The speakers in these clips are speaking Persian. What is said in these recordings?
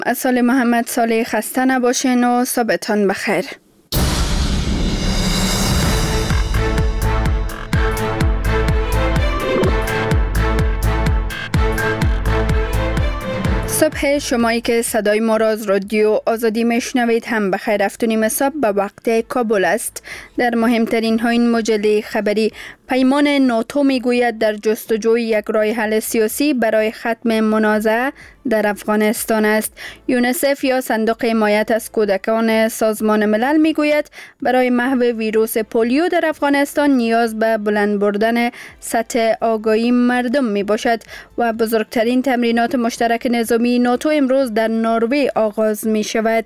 از سال محمد صالح خسته نباشین و صبحتان بخیر. صبح شمایی که صدای ما را از رادیو آزادی میشنوید هم بخیر. 7:30 صبح به وقت کابل است. در مهمترین ها این مجله خبری: پیمان ناتو میگوید در جستجوی یک راه حل سیاسی برای ختم منازعه در افغانستان است. یونیسف یا صندوق حمایت از کودکان سازمان ملل میگوید برای محو ویروس پولیو در افغانستان نیاز به بلند بردن سطح آگاهی مردم می باشد و بزرگترین تمرینات مشترک نظامی ناتو امروز در نروژ آغاز می شود.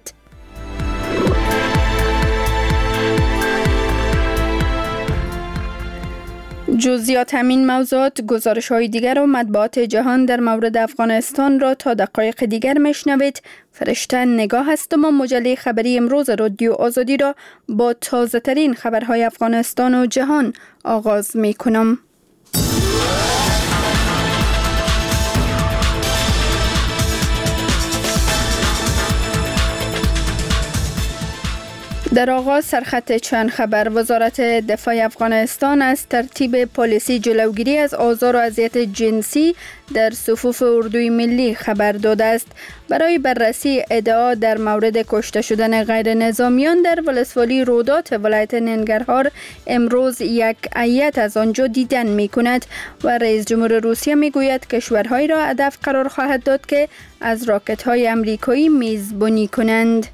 جزئیات همین موضوعات، گزارش های دیگر و مطبوعات جهان در مورد افغانستان را تا دقایق دیگر میشنوید. فرشته نگاه هستم و مجله خبری امروز رادیو آزادی را با تازه ترین خبرهای افغانستان و جهان آغاز می کنم. در آغاز سرخط چند خبر: وزارت دفاع افغانستان از ترتیب پالیسی جلوگیری از آزار و اذیت جنسی در صفوف اردوی ملی خبر داده است. برای بررسی ادعا در مورد کشته شدن غیر نظامیان در ولسوالی رودات ولایت ننگرهار امروز یک هیئت از آنجا دیدن می کند و رئیس جمهور روسیه می گوید کشورهایی را هدف قرار خواهد داد که از راکت های امریکایی میزبانی کنند.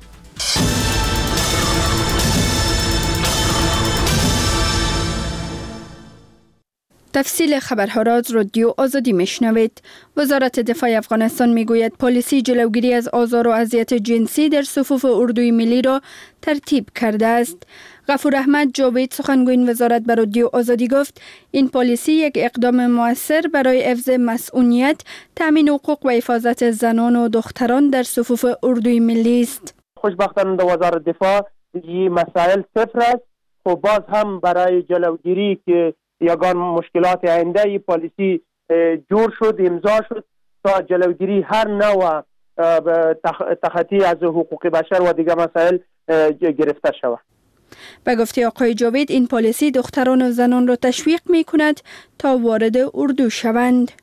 تفصیل خبرها را از رادیو آزادی میشنوید. وزارت دفاع افغانستان میگوید پالیسی جلوگیری از آزار و اذیت جنسی در صفوف اردوی ملی را ترتیب کرده است. غفور احمد جاوید سخنگوی وزارت به رادیو آزادی گفت این پالیسی یک اقدام مؤثر برای حفظ مسئولیت، تامین حقوق و حفاظت زنان و دختران در صفوف اردوی ملی است. خوشبختانه در وزارت دفاع این مسائل صفر است. خب باز هم برای جلوگیری که یگان مشکلات آینده ای پالیسی جور شد، امضا شد تا جلوگیری هر نوع تخطی از حقوق بشر و دیگر مسائل گرفته شود. به گفته آقای جاوید این پالیسی دختران و زنان را تشویق می کند تا وارد اردو شوند.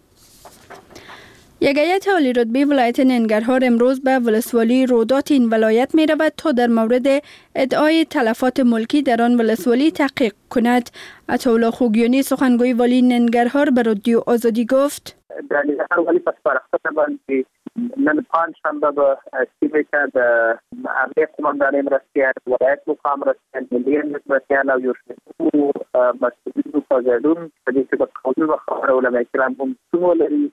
یک هیئت عالی رتبه ولایت ننگرهار امروز به ولسوالی رودات این ولایت می رود تا در مورد ادعای تلفات ملکی در آن ولسوالی تحقیق کند. عطاالله خوگیانی سخنگوی والی ننگرهار به رادیو آزادی گفت در ننگرهار ولی پس پرخته باندې نن پنجشنبه به سیمه که د امنیت قماندانۍ مرستیال ولایت مقام مرستیال ملي امنیت مرستیال او یو شمېر مسؤلین فاضلون په دې کې به قانون و خبره علما کرام هم څومره لري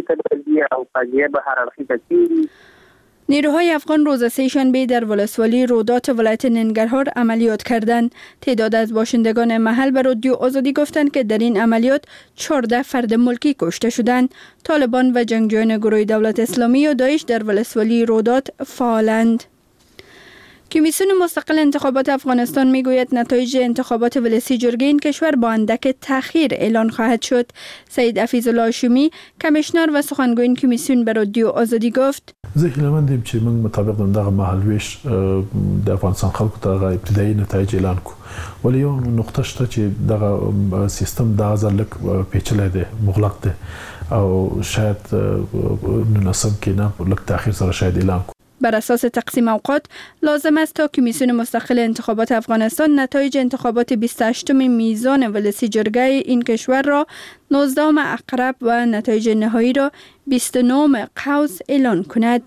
نیروهای افغان روز سه‌شنبه در ولسوالی رودات ولایت ننگرهار عملیات کردند. تعداد از باشندگان محل به رادیو آزادی گفتند که در این عملیات 14 فرد ملکی کشته شدند. طالبان و جنگجویان گروه دولت اسلامی و داعش در ولسوالی رودات فعالند. کمیسیون مستقل انتخابات افغانستان میگوید نتایج انتخابات ولسی جرگه این کشور با اندک تأخیر اعلان خواهد شد. سید حفیظ الله هاشمی کمیشنر و سخنگوی این کمیسیون به رادیو آزادی گفت زه هیله‌مندم چې موږ مطابق دغه مهالویش د افغانستان خلکو ته ابتدایي نتایج اعلان کړو. ولی یو نقطه شته چې دغه سیستم د ځل لک پیچلی دی، مغلق دی او شاید نسب کې نه لک تأخیر سره شاید اعلان کړو. بر اساس تقسیم اوقات لازم است تا کمیسیون مستقل انتخابات افغانستان نتایج انتخابات 28 میزان ولسی جرگه این کشور را 19 اقرب و نتایج نهایی را 29 قوس اعلان کند.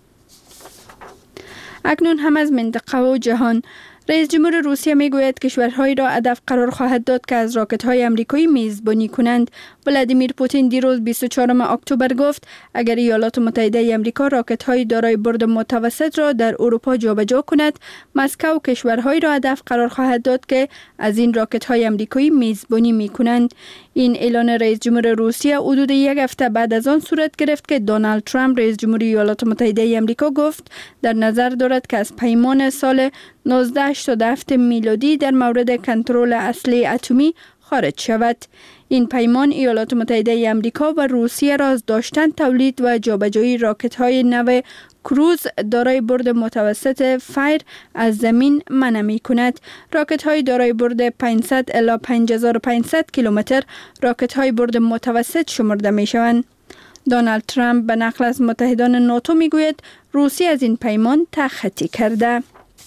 اکنون هم از منطقه و جهان: رئیس جمهور روسیه میگوید کشورهایی را هدف قرار خواهد داد که از راکت‌های آمریکایی میزبانی کنند. ولادیمیر پوتین دیروز 24 اکتبر گفت اگر ایالات متحده آمریکا راکت‌های دارای برد متوسط را در اروپا جابجا کند، مسکو کشورهایی را هدف قرار خواهد داد که از این راکت‌های آمریکایی میزبانی می‌کنند. این اعلان رئیس جمهور روسیه حدود یک هفته بعد از آن صورت گرفت که دونالد ترامپ رئیس جمهور ایالات متحده آمریکا گفت در نظر دارد که از پیمان سال 1987 میلادی در مورد کنترل اسلحه اتمی خارج شود. این پیمان ایالات متحده آمریکا و روسیه را از داشتن، تولید و جابجایی راکت‌های نو کروز دارای برد متوسط فایر از زمین منع می کند. راکت‌های دارای برد 500 الی 5500 کیلومتر راکت‌های برد متوسط شمرده می شوند. دونالد ترامپ به نقل از متحدان ناتو می گوید روسیه از این پیمان تخطی کرده.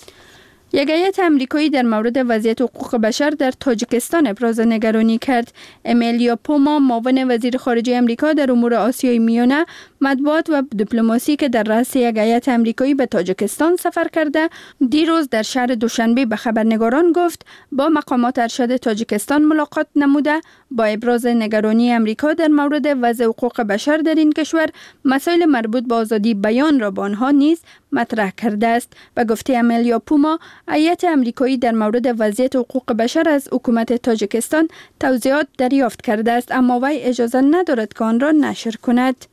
یک هیئت امریکایی در مورد وضعیت حقوق بشر در تاجیکستان ابراز نگرانی کرد. امیلیا پوما، معاون وزیر خارجه امریکا در امور آسیای میانه، مطبوعات و دیپلماسی که در رأس یک هیئت امریکایی به تاجیکستان سفر کرده، دیروز در شهر دوشنبه به خبرنگاران گفت با مقامات ارشد تاجیکستان ملاقات نموده، با ابراز نگرانی امریکا در مورد وضع حقوق بشر در این کشور، مسائل مربوط به آزادی بیان را با آنها نیز مطرح کرده است. به گفته امیلیا پوما، هیئت امریکایی در مورد وضعیت حقوق بشر از حکومت تاجیکستان توضیحات دریافت کرده است، اما وی اجازه ندارد که آن را نشر کند.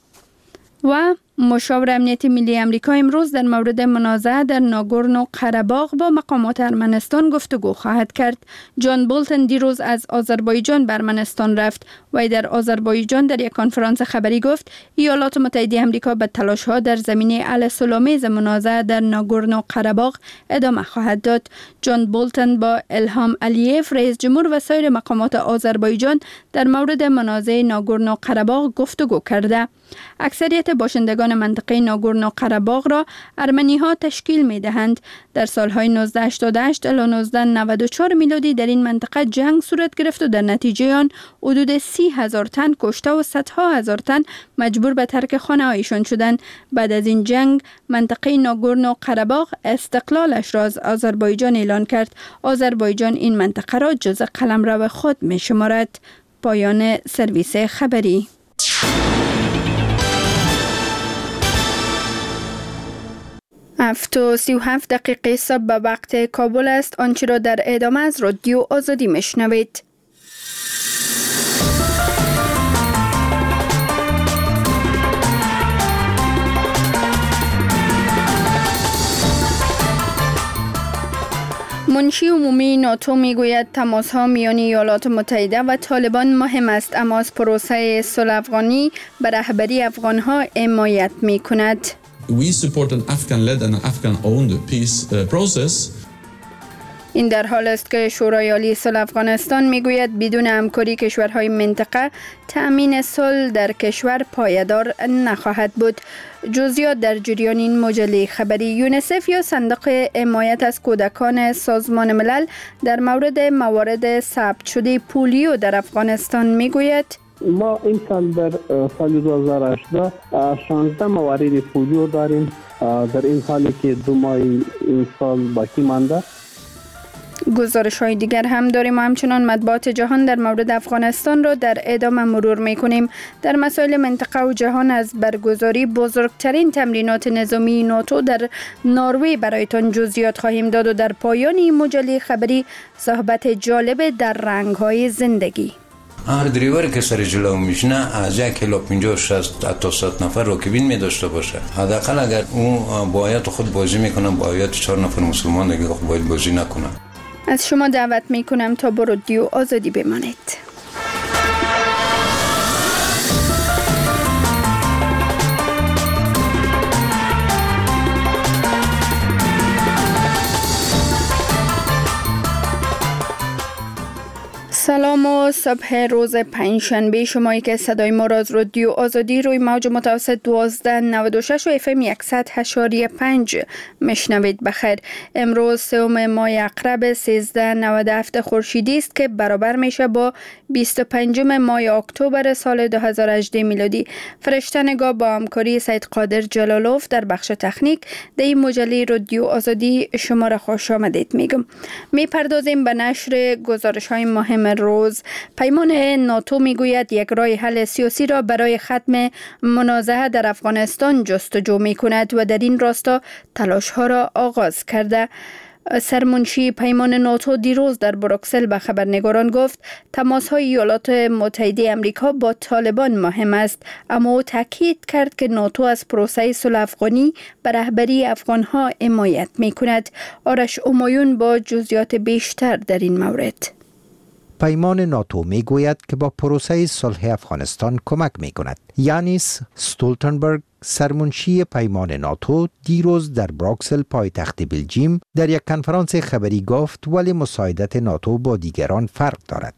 و مشاور امنیت ملی امریکا امروز در مورد منازعه در ناگورنو قره‌باغ با مقامات ارمنستان گفتگو خواهد کرد. جان بولتن دیروز از آذربایجان به ارمنستان رفت و در آذربایجان در یک کنفرانس خبری گفت ایالات متحده امریکا به تلاش‌ها در زمینه حل صلح‌آمیز منازعه در ناگورنو قره‌باغ ادامه خواهد داد. جان بولتن با الهام علیف، رئیس جمهور و سایر مقامات آذربایجان در مورد منازعه ناگورنو قره‌باغ گفتگو کرده. اکثریت باشندگان منطقه ناگورنو قره‌باغ را ارمنی‌ها تشکیل می‌دهند. در سال‌های 1988 الی 1994 میلادی در این منطقه جنگ صورت گرفت و در نتیجه آن حدود 30,000 تن کشته و صدها هزار تن مجبور به ترک خانه‌هایشان شدند. بعد از این جنگ منطقه ناگورنو قره‌باغ استقلالش را از آذربایجان اعلان کرد. آذربایجان این منطقه را جزء قلمرو خود می‌شمارد. پایان سرویس خبری. 7:37 صبح به وقت کابل است. آنچه را در ادامه از رادیو آزادی میشنوید. منشی عمومی ناتو میگوید تماس‌ها میان ایالات متحده و طالبان مهم است، اما از پروسه صلح افغانی به رهبری افغان‌ها حمایت می‌کند. We support an Afghan-led and Afghan-owned peace process. این در حال است که شورای عالی صلح افغانستان میگوید بدون همکاری کشورهای منطقه تأمین صلح در کشور پایدار نخواهد بود. جزئیات در جریان این مجله خبری. یونیسف یا صندوق حمایت از کودکان سازمان ملل در مورد موارد ثبت شده پولیو در افغانستان میگوید ما این سال در سال 2018 16 موارد پولیو داریم، در این حالی که 2 ماه این سال باقی مانده. گزارش های دیگر هم داریم و همچنان مطبوعات جهان در مورد افغانستان را در ادامه مرور می کنیم. در مسائل منطقه و جهان از برگزاری بزرگترین تمرینات نظامی ناتو در نروژ برایتان جزئیات خواهیم داد و در پایان این مجله خبری صحبت جالب در رنگ های زندگی. هر دریوری که سر جلو میشنه از 150-60 تا 100 نفر راکبین می داشته باشه. حداقل اگر اون باید خود بازی میکنه، باید 4 نفر مسلمان دیگه باید بازی نکنه. از شما دعوت میکنم تا با رادیو آزادی بمانید. سلام و صبح روز پنجشنبه. شمایی که صدای ما را از رادیو آزادی روی موج متوسط 1296 و FM 100.5 میشنوید بخیر. امروز 3 ماه عقرب 1397 خورشیدی است که برابر میشه با 25 ماه اکتبر سال 2018 میلادی. فرشته نگاه با همکاری سید قادر جلالوف در بخش تکنیک در این مجله رادیو آزادی شما را خوش آمدید میگم. میپردازیم به نشر گزارش های مهم روز. پیمان ناتو میگوید یک راه حل سیاسی را برای ختم منازعه در افغانستان جستجو میکند و در این راستا تلاش ها را آغاز کرده. سرمنشی پیمان ناتو دیروز در بروکسل به خبرنگاران گفت تماس‌های ایالات متحده آمریکا با طالبان مهم است، اما او تاکید کرد که ناتو از پروسه صلح افغانی به رهبری افغان‌ها حمایت می‌کند. آرش امایون با جزئیات بیشتر در این مورد. پیمان ناتو می گوید که با پروسه صلح افغانستان کمک می کند. یانیس استولتنبرگ سرمنشی پیمان ناتو دیروز در بروکسل پایتخت بلژیم در یک کنفرانس خبری گفت ولی مساعدت ناتو با دیگران فرق دارد.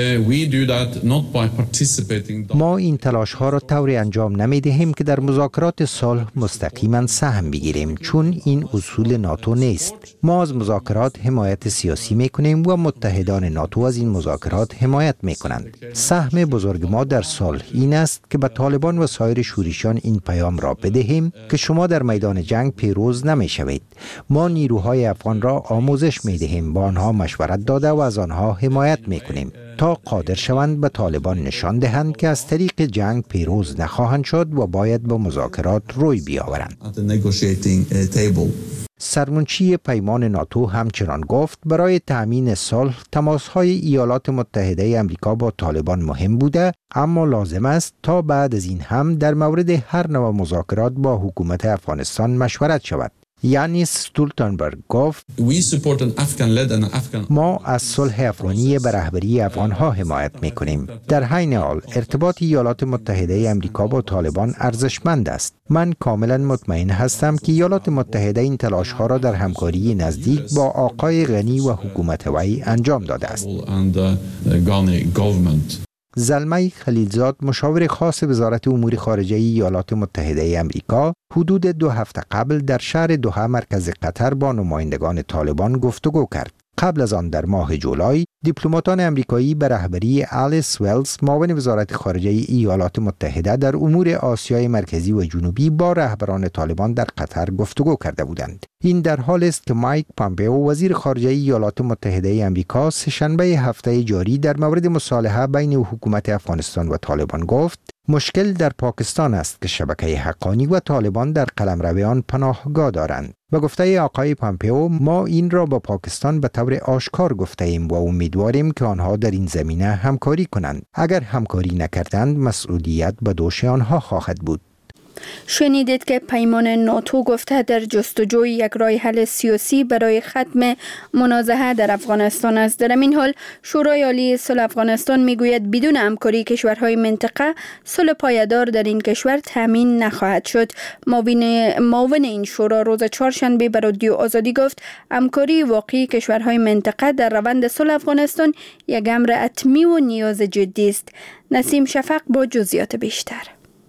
ما این تلاش ها را طوری انجام نمی دهیم که در مذاکرات صلح مستقیما سهم بگیریم، چون این اصول ناتو نیست. ما از مذاکرات حمایت سیاسی می کنیم و متحدان ناتو از این مذاکرات حمایت می کنند. سهم بزرگ ما در صلح این است که به طالبان و سایر شورشیان این پیام را بدهیم که شما در میدان جنگ پیروز نمی شوید. ما نیروهای افغان را آموزش می دهیم، با آنها مشورت داده و از آنها حمایت می کنیم تا قادر شوند به طالبان نشان دهند که از طریق جنگ پیروز نخواهند شد و باید به مذاکرات روی بیاورند. سرمنشی پیمان ناتو همچنان گفت برای تأمین صلح تماس‌های ایالات متحده آمریکا با طالبان مهم بوده، اما لازم است تا بعد از این هم در مورد هر نوع مذاکرات با حکومت افغانستان مشورت شود. یانیس استولتنبرگ گفت ما از صلح افغانی به رهبری افغانها حمایت می‌کنیم. در حین حال ارتباط ایالات متحده آمریکا با طالبان ارزشمند است. من کاملا مطمئن هستم که ایالات متحده این تلاش‌ها را در همکاری نزدیک با آقای غنی و حکومت وی انجام داده است. زلمه خلیلزاد مشاور خاص وزارت امور خارجه ایالات متحده آمریکا حدود 2 هفته قبل در شهر دوحه مرکز قطر با نمایندگان طالبان گفتگو کرد. قبل از آن در ماه جولای دیپلماتان آمریکایی به رهبری آلیس ولز معاون وزارت خارجه ایالات متحده در امور آسیای مرکزی و جنوبی با رهبران طالبان در قطر گفتگو کرده بودند. این در حالی است که مایک پامپئو وزیر خارجه ایالات متحده آمریکا سه‌شنبه هفته جاری در مورد مصالحه بین حکومت افغانستان و طالبان گفت مشکل در پاکستان است که شبکه حقانی و طالبان در قلمرو آن پناهگاه دارند. به گفته آقای پامپئو ما این را با پاکستان به طور آشکار گفته ایم و امیدواریم که آنها در این زمینه همکاری کنند. اگر همکاری نکردند مسئولیت به دوش آنها خواهد بود. شنیدید که پیمان ناتو گفته در جستجوی یک راه حل سیاسی برای ختم منازعه در افغانستان است. در این حال شورای عالی صلح افغانستان میگوید بدون همکاری کشورهای منطقه صلح پایدار در این کشور تامین نخواهد شد. معاون این شورا روز چهارشنبه به رادیو آزادی گفت همکاری واقعی کشورهای منطقه در روند صلح افغانستان یک امر حتمی و نیاز جدی است. نسیم شفق با جزئیات بیشتر.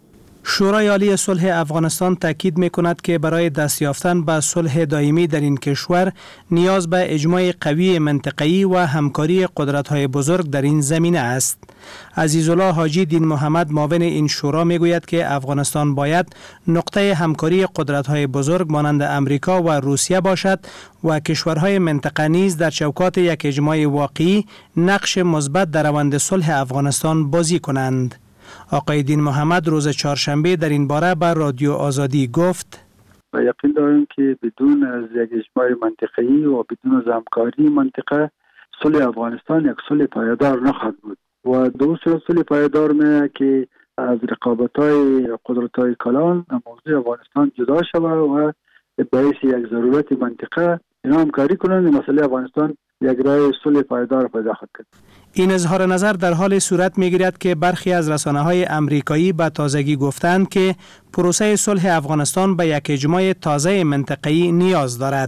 شورای عالی صلح افغانستان تاکید می‌کند که برای دست یافتن به صلح دائمی در این کشور نیاز به اجماع قوی منطقه‌ای و همکاری قدرت‌های بزرگ در این زمینه است. عزیزالله حاجی دین محمد معاون این شورا میگوید که افغانستان باید نقطه همکاری قدرت‌های بزرگ مانند امریکا و روسیه باشد و کشورهای منطقه نیز در چوکات یک اجماع واقعی نقش مثبت در روند صلح افغانستان بازی کنند. آقای دین محمد روز چهارشنبه در این باره به رادیو آزادی گفت و یقین داریم که بدون از یک اجماع منطقه‌ای و بدون از همکاری منطقه صلح افغانستان یک صلح پایدار نخواهد بود و دوسری صلح پایدار میه که از رقابت‌های قدرت‌های کلان موضوع افغانستان جدا شود و باعث یک ضرورت منطقه اینا همکاری کنند مسئله افغانستان یک راه صلح پایدار پیدا خواهد کرد. این اظهار نظر در حال صورت می‌گیرد که برخی از رسانه‌های امریکایی به تازگی گفتند که پروسه صلح افغانستان به یک اجماع تازه منطقه‌ای نیاز دارد.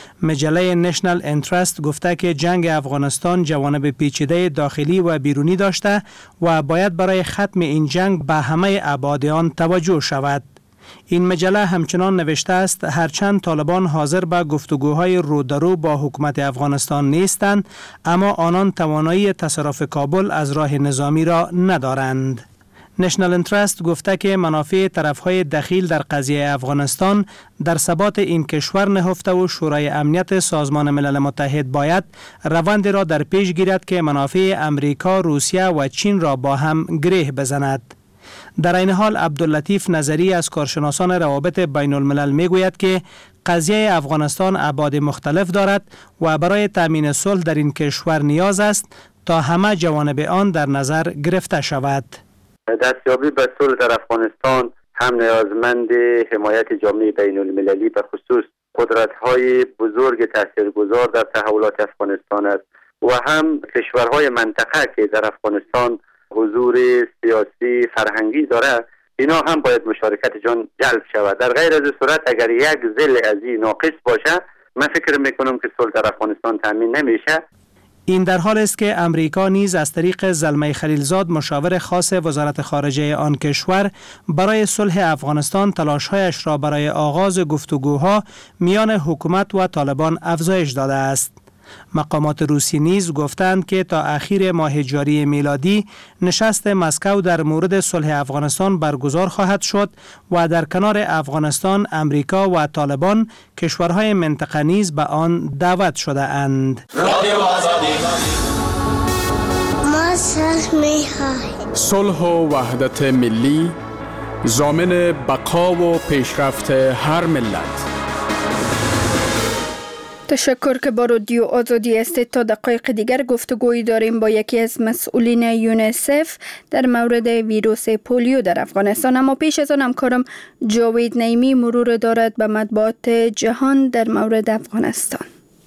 مجله نشنال انترست گفته که جنگ افغانستان جوانب پیچیده داخلی و بیرونی داشته و باید برای ختم این جنگ به همه ابعاد آن توجه شود. این مجله همچنان نوشته است هرچند طالبان حاضر به گفتگوهای رو در رو با حکومت افغانستان نیستند، اما آنان توانایی تصرف کابل از راه نظامی را ندارند. نشنال انترست گفته که منافع طرفهای دخیل در قضیه افغانستان در ثبات این کشور نهفته و شورای امنیت سازمان ملل متحد باید روند را در پیش گیرد که منافع امریکا، روسیه و چین را با هم گره بزند. در این حال عبداللطیف نظری از کارشناسان روابط بین الملل میگوید که قضیه افغانستان ابعاد مختلف دارد و برای تامین صلح در این کشور نیاز است تا همه جوانب آن در نظر گرفته شود. دستیابی به صلح در افغانستان هم نیازمند حمایت جامعه بین المللی به خصوص قدرت‌های بزرگ تاثیرگذار در تحولات افغانستان است و هم کشورهای منطقه که در افغانستان حضور سیاسی فرهنگی داره، اینا هم باید مشارکت جان جلب شود. در غیر از صورت اگر یک ذله از این ناقص باشه، من فکر میکنم که صلح در افغانستان تامین نمیشه. این در حال است که امریکا نیز از طریق زلمه خلیلزاد مشاور خاص وزارت خارجه آن کشور برای صلح افغانستان تلاش‌هایش را برای آغاز گفتگوها میان حکومت و طالبان افزایش داده است. مقامات روسی نیز گفتند که تا اخیر ماه جاری میلادی نشست مسکو در مورد صلح افغانستان برگزار خواهد شد و در کنار افغانستان امریکا و طالبان کشورهای منطقه نیز به آن دعوت شده اند. ما صلح می‌خواهیم. صلح و وحدت ملی ضامن بقا و پیشرفت هر ملت. تشکر که با رادیو آزادی هستید. تا دقایق دیگر گفتگویی داریم با یکی از مسئولین یونیسف در مورد ویروس پولیو در افغانستان. اما پیش از آن همکارم جاوید نعیمی مرور دارد به مطبوعات جهان در مورد افغانستان.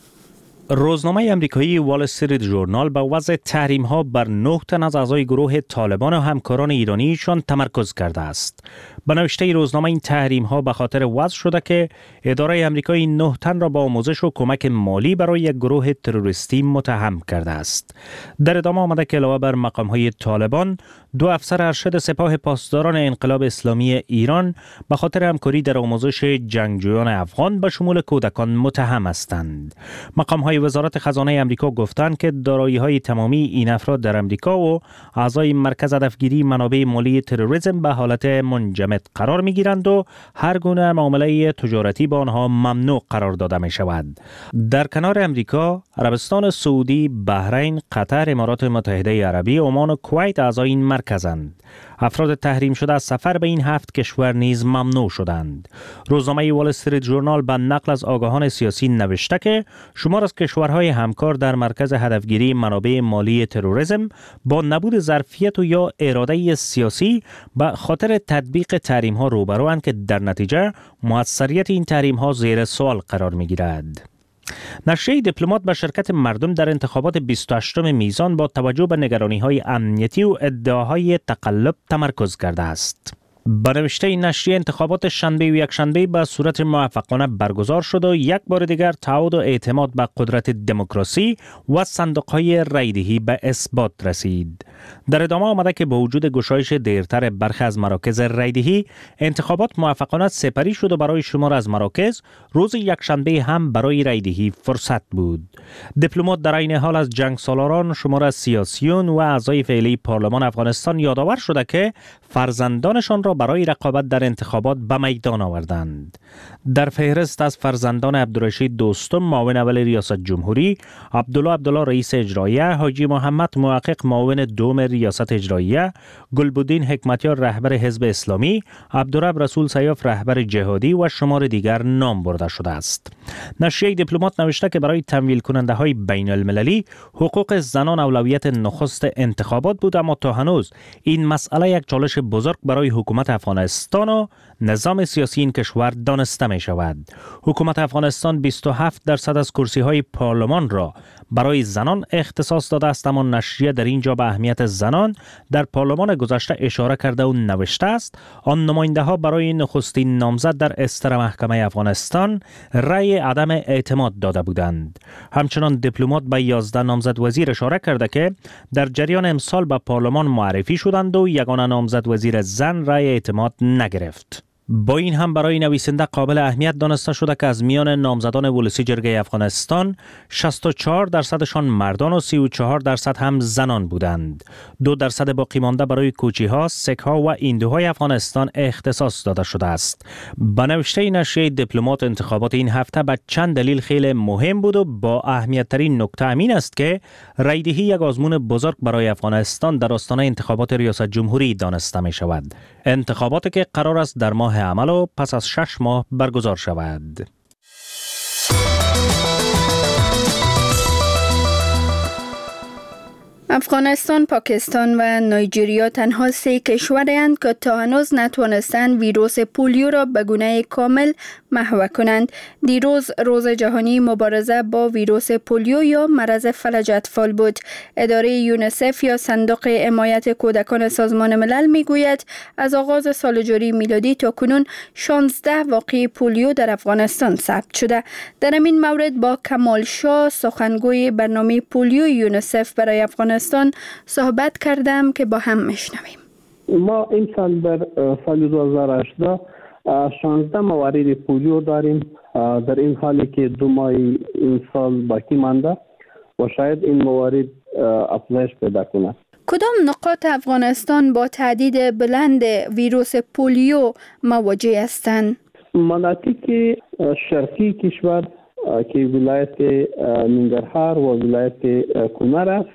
روزنامه امریکایی وال استریت ژورنال به وضع تحریم‌ها بر 9 تن از اعضای گروه طالبان و همکاران ایرانیشان تمرکز کرده است. به نوشته روزنامه این تحریم‌ها به خاطر وضع شده که اداره امریکایی 9 تن را با آموزش و کمک مالی برای یک گروه تروریستی متهم کرده است. در ادامه آمده که علاوه بر مقام‌های طالبان، 2 افسر ارشد سپاه پاسداران انقلاب اسلامی ایران به خاطر همکاری در آموزش جنگجویان افغان به شمول کودکان متهم هستند. مقام‌های وزارت خزانه امریکا گفتند که دارایی‌های تمامی این افراد در امریکا و اعضای مرکز هدفگیری منابع مالی تروریسم به حالت منجمد قرار می‌گیرند و هر گونه معامله تجارتی با آنها ممنوع قرار داده می‌شود. در کنار امریکا، عربستان سعودی، بحرین، قطر، امارات متحده عربی، عمان و کویت اعضای این مرکزند. افراد تحریم شده از سفر به این 7 کشور نیز ممنوع شدند. روزنامه وال استریت ژورنال به نقل از آگاهان سیاسی نوشته که شمار از کشورهای همکار در مرکز هدفگیری منابع مالی تروریسم با نبود ظرفیت و یا اراده سیاسی به خاطر تطبیق تحریم‌ها روبروند که در نتیجه موثریت این تحریم‌ها زیر سوال قرار می‌گیرد. نشریه دیپلمات به شرکت مردم در انتخابات 28 میزان با توجه به نگرانی‌های امنیتی و ادعاهای تقلب تمرکز کرده است. به نوشته این نشریه انتخابات شنبه و یکشنبه به صورت موفقانه برگزار شد و یک بار دیگر تعهد و اعتماد به قدرت دموکراسی و صندوق‌های رایدهی به اثبات رسید. در ادامه آمده که با وجود گشایش دیرتر برخی از مراکز رایدهی، انتخابات موفقانه سپری شد و برای شمار از مراکز روز یکشنبه هم برای رایدهی فرصت بود. دیپلمات در این حال از جنگ سالاران، شمار از سیاسیون و اعضای فعلی پارلمان افغانستان یادآور شده که فرزندانشان را برای رقابت در انتخابات به میدان آوردند. در فهرست از فرزندان عبدالرشید دوستم معاون اول ریاست جمهوری، عبدالله رئیس اجراییه، حاجی محمد محقق معاون دوم ریاست اجراییه، گلبدین حکمتیار رهبر حزب اسلامی، عبدالرب رسول سیاف رهبر جهادی و شمار دیگر نام برده شده است. نشریه دیپلمات نوشته که برای تمویل کننده های بین المللی حقوق زنان اولویت نخست انتخابات بود، اما تا هنوز این مسئله یک چالش بزرگ برای حکومت افغانستان و نظام سیاسی این کشور دانسته می شود. حکومت افغانستان 27% از کرسی های پارلمان را برای زنان اختصاص داده است، اما نشریه در اینجا به اهمیت زنان در پارلمان گذشته اشاره کرده و نوشته است آن نماینده ها برای نخستین نامزد در استر محکمه افغانستان رأی عدم اعتماد داده بودند. همچنان دیپلمات به 11 نامزد وزیر اشاره کرده که در جریان امسال به پارلمان معرفی شدند و یگانه نامزد وزیر زن رأی اعتماد نگرفت. با این هم برای نویسنده قابل اهمیت دانسته شده که از میان نامزدان ولسی جرگه افغانستان 64% مردان و 34% هم زنان بودند. 2% باقی مانده برای کوچی‌ها، سک‌ها و هندوهای افغانستان اختصاص داده شده است. به نوشته نشریه دیپلمات انتخابات این هفته به چند دلیل خیلی مهم بود و با اهمیت ترین نکته همین است که رایدهی یک آزمون بزرگ برای افغانستان در آستانه انتخابات ریاست جمهوری دانسته می شود. انتخاباتی که قرار است در ماه عمل و پس از 6 ماه برگزار شود. افغانستان، پاکستان و نایجریا تنها 3 کشورند که تا هنوز نتوانستند ویروس پولیو را به گونه کامل محو کنند. دیروز روز جهانی مبارزه با ویروس پولیو یا مرض فلج اطفال بود. اداره یونیسف یا صندوق حمایت کودکان سازمان ملل میگوید از آغاز سال جاری میلادی تا کنون 16 واقعه پولیو در افغانستان ثبت شده. در این مورد با کمال شاه، سخنگوی برنامه پولیو یونیسف برای افغانستان صحبت کردم که با هم میشنویم. ما این سال در سال 2018 16 موارد پولیو داریم. در این حالی که 2 ماه این سال باقی مانده و شاید این موارد افزایش پیدا کنه. کدام نقاط افغانستان با تعداد بلند ویروس پولیو مواجه هستند؟ مناطق شرقی کشور که ولایت ننگرهار و ولایت کنر است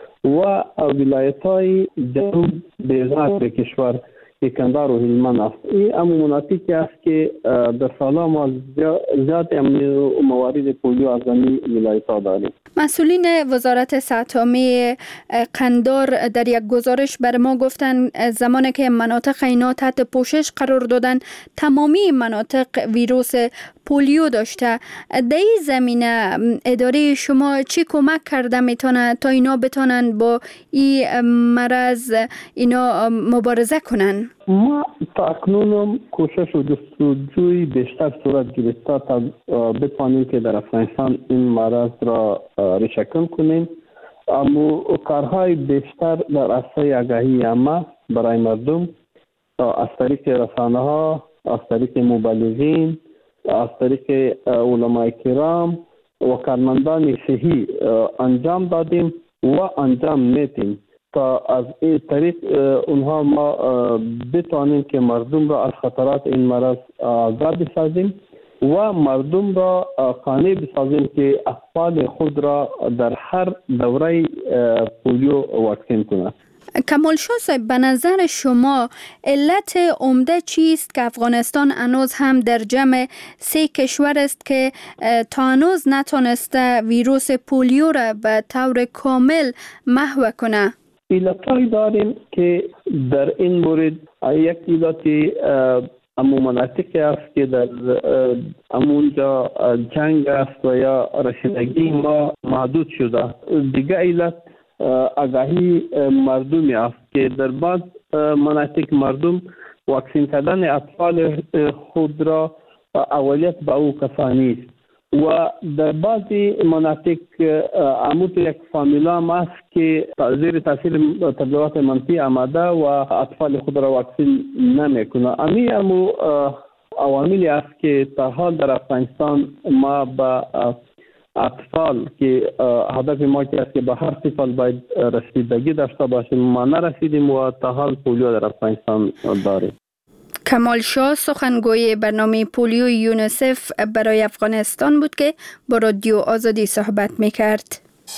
و ولایت‌های جنوب بیزار کشور که کندهار و هلمند است. این مناطقی است که در سال‌ها ما زیاد موارد پولیو از این ولایت‌ها داریم. مسئولین وزارت صحت عامه قندهار در یک گزارش بر ما گفتند زمانی که مناطق اینا تحت پوشش قرار دادن تمامی مناطق ویروس پولیو داشته. در این زمینه اداره شما چی کمک کرده میتونه تا اینا بتونن با این مرض اینا مبارزه کنن؟ ما تا اکنون کوشش و جستجوی بیشتر صورت گرفته تا بتوانیم که در افغانستان این مرض را ریشه‌کن کنیم. اما کارهای بیشتر در عرصه آگاهی عامه برای مردم از طریق رسانه‌ها، از طریق مبلغین، از طریق علمای کرام و کارمندان صحی انجام دادیم و انجام میدیم تا از این طریق اونها ما بتوانیم که مردم را از خطرات این مرض آگاه بسازیم و مردم را قانع بسازیم که اطفال خود را در هر دوره پولیو واکسین کنند. کمال شاه صاحب، به نظر شما علت عمده چیست که افغانستان هنوز هم در جمع 3 کشور است که تا هنوز نتونسته ویروس پولیو را به طور کامل محو کنه؟ علتهایی داریم که در این مورد یک علت اما مناطقی است که در امونجا جنگ است و یا رسیدگی ما محدود شده. دیگه علت آگاهی مردمی است که در بعض مناطق مردم واکسین کردن اطفال خود را اولیت به او کسانی است و در بعضی مناطق عمود یک فامیلا است که زیر تاثیر تبلیغات منفی آمده و اطفال خود را واکسین نمیکنه. امو عواملی است که تا حال در افغانستان ما با اطفال که هدف ما که است که به هر طفل باید رسیدگی داشته باشیم ما نرسیدیم و تا حال پولیو در افغانستان داریم. کمال شاه، سخنگوی برنامه پولیو یونیسف برای افغانستان بود که با رادیو آزادی صحبت میکرد.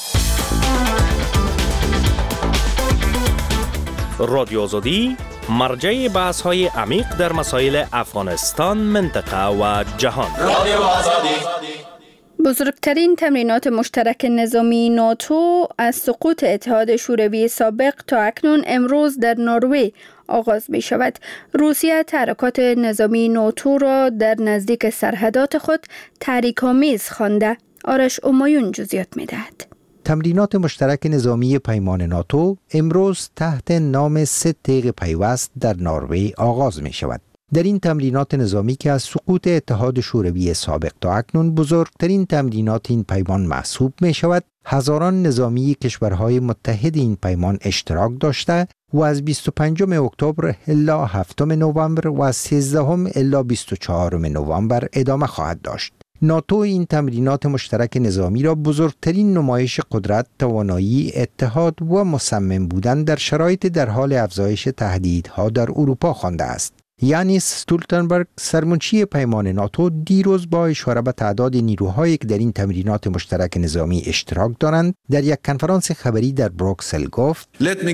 رادیو آزادی مرجع بحث‌های عمیق در مسائل افغانستان، منطقه و جهان. رادیو آزادی. بزرگترین تمرینات مشترک نظامی ناتو از سقوط اتحاد شوروی سابق تا اکنون امروز در نروژ آغاز می شود. روسیه تحرکات نظامی ناتو را در نزدیک سرحدات خود تحریک‌آمیز خوانده. آرش امایون جزئیات می دهد. تمرینات مشترک نظامی پیمان ناتو امروز تحت نام 3 تیغ پیوست در نروژ آغاز می شود. در این تمرینات نظامی که از سقوط اتحاد شوروی سابق تا اکنون بزرگترین تمرینات این پیمان محسوب می شود، هزاران نظامی کشورهای متحد این پیمان اشتراک داشته و از 25 اکتبر الی 7 نوامبر و از 13 الی 24 نوامبر ادامه خواهد داشت. ناتو این تمرینات مشترک نظامی را بزرگترین نمایش قدرت، توانایی، اتحاد و مصمم بودن در شرایط در حال افزایش تهدیدها در اروپا خوانده است. یانیس استولتنبرگ سرمنشی پیمان ناتو دیروز با اشاره به تعداد نیروهایی که در این تمرینات مشترک نظامی اشتراک دارند در یک کنفرانس خبری در بروکسل گفت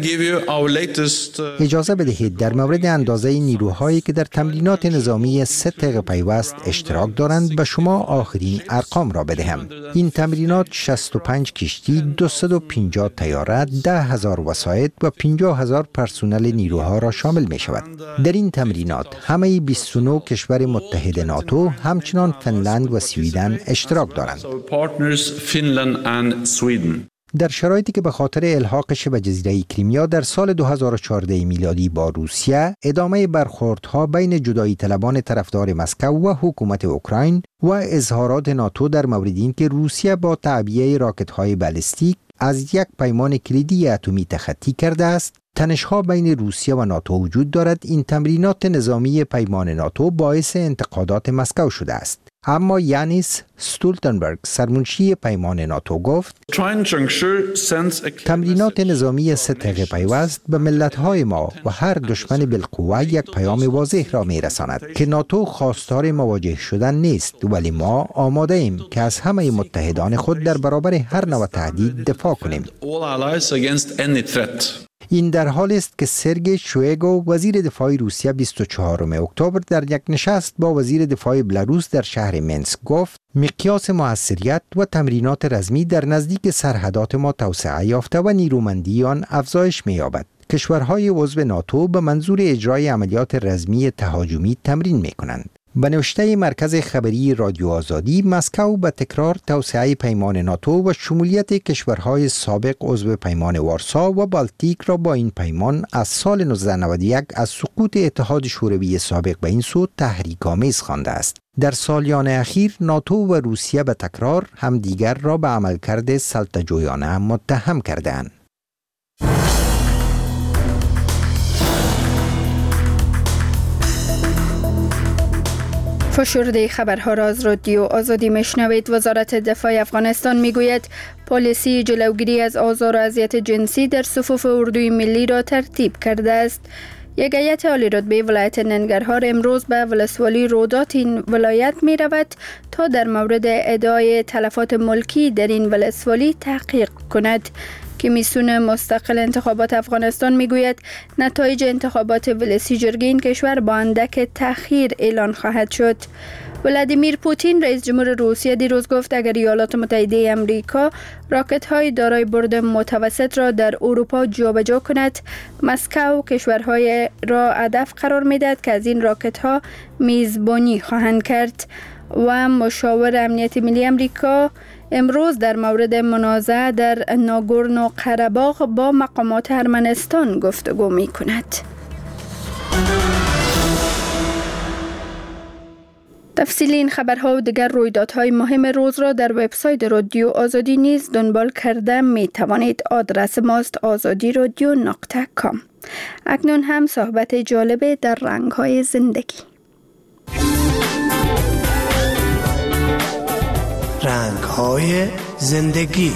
اجازه بدهید در مورد اندازه نیروهایی که در تمرینات نظامی 3 طیق پیوست اشتراک دارند به شما آخرین ارقام را بدهم. این تمرینات 65 کشتی، 250 طیاره، 10,000 وسایط و 50,000 پرسنل نیروها را شامل می شود. در این تمرینات همه 29 کشور متحد ناتو همچنان فنلند و سویدن اشتراک دارند. در شرایطی که به خاطر الحاقش به جزیره کریمیا در سال 2014 میلادی با روسیه، ادامه برخوردها بین جدایی طلبان طرفدار مسکو و حکومت اوکراین و اظهارات ناتو در مورد اینکه روسیه با تعبیه راکت‌های بالستیک از یک پیمان کلیدی اتمی تخطی کرده است، تنش‌ها بین روسیه و ناتو وجود دارد. این تمرینات نظامی پیمان ناتو باعث انتقادات مسکو شده است. اما یانیس استولتنبرگ سرمنشی پیمان ناتو گفت تمرینات نظامی 3 طیق پیوست به ملت‌های ما و هر دشمن بالقوه یک پیام واضح را می‌رساند که ناتو خواستار مواجه شدن نیست، ولی ما آماده ایم که از همه متحدان خود در برابر هر نوع تهدید دفاع کنیم. این در حالی است که سرگئی شویگو وزیر دفاع روسیه 24 اکتبر در یک نشست با وزیر دفاع بلاروس در شهر منسک گفت مقیاس موثریت و تمرینات رزمی در نزدیک سرحدات ما توسعه یافته و نیرومندی آن افزایش می‌یابد. کشورهای عضو ناتو به منظور اجرای عملیات رزمی تهاجمی تمرین می‌کنند. به نوشته مرکز خبری رادیو آزادی، مسکو به تکرار توسعه پیمان ناتو و شمولیت کشورهای سابق عضو پیمان وارسا و بالتیک را با این پیمان از سال 1991 از سقوط اتحاد شوروی سابق به این سو تحریک‌آمیز خوانده است. در سالیان اخیر ناتو و روسیه به تکرار همدیگر را به عملکرد سلطه‌جویانه متهم کردند. فشرده خبرها را از رادیو آزادی میشنوید. وزارت دفاع افغانستان میگوید پالیسی جلوگیری از آزار و اذیت جنسی در صفوف اردوی ملی را ترتیب کرده است. یک هیئت عالی رتبه ولایت ننگرهار امروز به ولسوالی رودات این ولایت می رود تا در مورد ادعای تلفات ملکی در این ولسوالی تحقیق کند. کمیسیون مستقل انتخابات افغانستان میگوید نتایج انتخابات ولسی جرگه این کشور با اندک تأخیر اعلان خواهد شد. ولادیمیر پوتین رئیس جمهور روسیه دیروز گفت اگر ایالات متحده آمریکا راکت‌های دارای برد متوسط را در اروپا جابجا کند، مسکو کشورهای را هدف قرار می‌دهد که از این راکت‌ها میزبانی خواهند کرد. و مشاور امنیت ملی آمریکا امروز در مورد منازعه در ناگورنو قره‌باغ با مقامات ارمنستان گفتگو می‌کند. تفصیلی این خبرها و دیگر رویدادهای مهم روز را در وبسایت رادیو آزادی نیز دنبال کرده می توانید. آدرس ماست azadiradyo.com. اکنون هم صحبت جالب در رنگ‌های زندگی. رنگ‌های زندگی.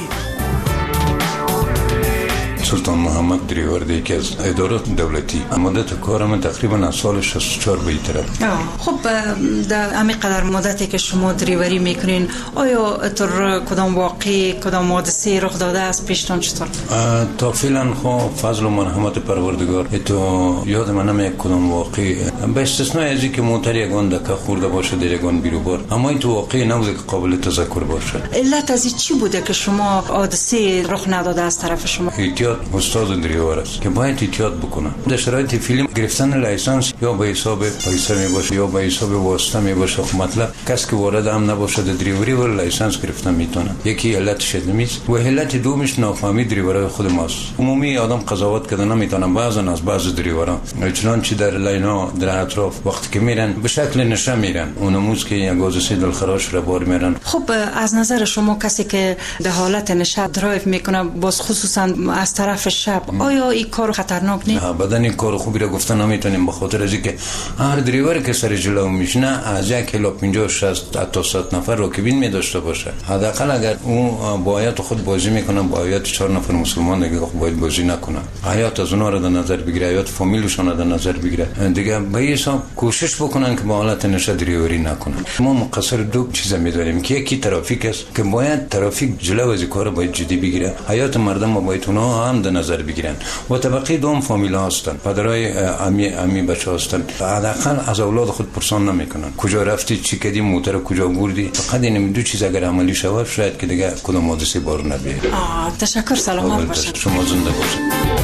سلطان محمد دریور دی که از ادارات دولتی مدت کارم تقریبا از سال 64 به این طرف. خب در همین قدر مدتی که شما دریوری میکنین آیا تر کدام واقعی کدام حادثه رخ داده است پیشتون چطور؟ تا فعلا خب فضل و مرحمت پروردگار تو یاد من نمیاد کدام واقعی به استثنای از اینکه موتر یگان دکه خورده باشه در یگان بیروبار، اما این تو واقعی نبوده که قابل تذکر باشه. علت از این چی بوده که شما حادثه رخ نداده از طرف شما؟ استاد دریور است که باید احتیاط بکنه. در شرایط فیلم گرفتن لایسنس یا به حساب پیسه می باشه یا به حساب واسطه می باشه. خب مطلب کسی که وارد هم نباشه در دریوری و لایسنس گرفتن میتونه. یکی علتش نمیست و علت دومش نافهمی دریورای خود ماست. عمومی آدم قضاوت کردن نمیتونه بعضن از بعض دریورا، چنانچه در لینا در اطراف وقتی که میرن به شکل نشه میرن اونموز که یک گازسی دلخراش را بار میرن. خب از نظر شما کسی که در حالت نشه درایو میکنه باز خصوصا از طرف شب، آیا این کار خطرناک نیست؟ بدن این کار خوبی را گفتن نمیتونیم، به خاطر از اینکه هر دریور که سر جلو میشنه از 1 کیلو 50 60 تا 100 نفر راکبین می داشته باشه. حداقل اگر اون با حیات خود بازی میکنه، با حیات 4 نفر مسلمان دیگه باید بازی نکنه، حیات از اونها را در نظر بگیره، حیات فامیلشون را در نظر بگیره دیگه. به حساب کوشش بکنن که با حالت نشه دریوری نکنن. ما مقصر دو چیز میدونیم که یکی ترافیک است که باید ترافیک جلو از کار باید جدی بگیره، حیات مردم باید اونها هم در نظر بگیرن. و طبقه دوم فامیل هستن، پدرای امی بچه هستن، حداقل از اولاد خود پرسان نمیکنن کجا رفتی، چی کردی، موتر کجا بردی. فقط این دو چیز اگر عملی شود شاید که دیگه کدام حادثه بار نبیه. تشکر، سلامت باشید. شما زنده باشید.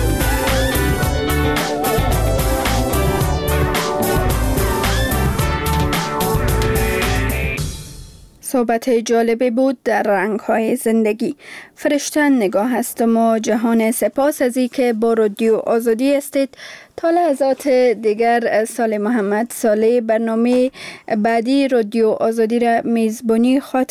صحبت جالبی بود در رنگ‌های زندگی. فرشته نگاه هستم و جهان سپاس از که با رادیو آزادی استید. تا لحظات دیگر صالح محمد صالح برنامه بعدی رادیو آزادی را میزبانی خواهد